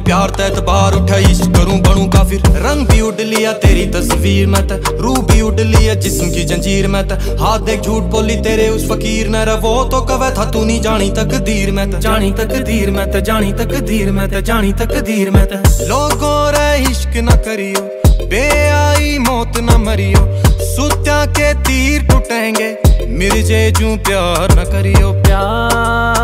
प्यार तैत बार उठा इश्क करूं बनूं काफिर। रंग भी उड़ लिया तेरी तस्वीर में त, रूह भी उड़ लिया जिस्म की जंजीर में त। हाथ देख झूठ बोली तेरे उस फकीर ने, वो तो कवे था तू नहीं जानी तकदीर में त, जानी तकदीर में त, जानी तकदीर में त, जानी तकदीर में त। लोगों रे इश्क न करियो, बेआई मौत न मरियो, सुत्या के तीर टूटेंगे, मिर्जे जू प्यार न करियो। प्यार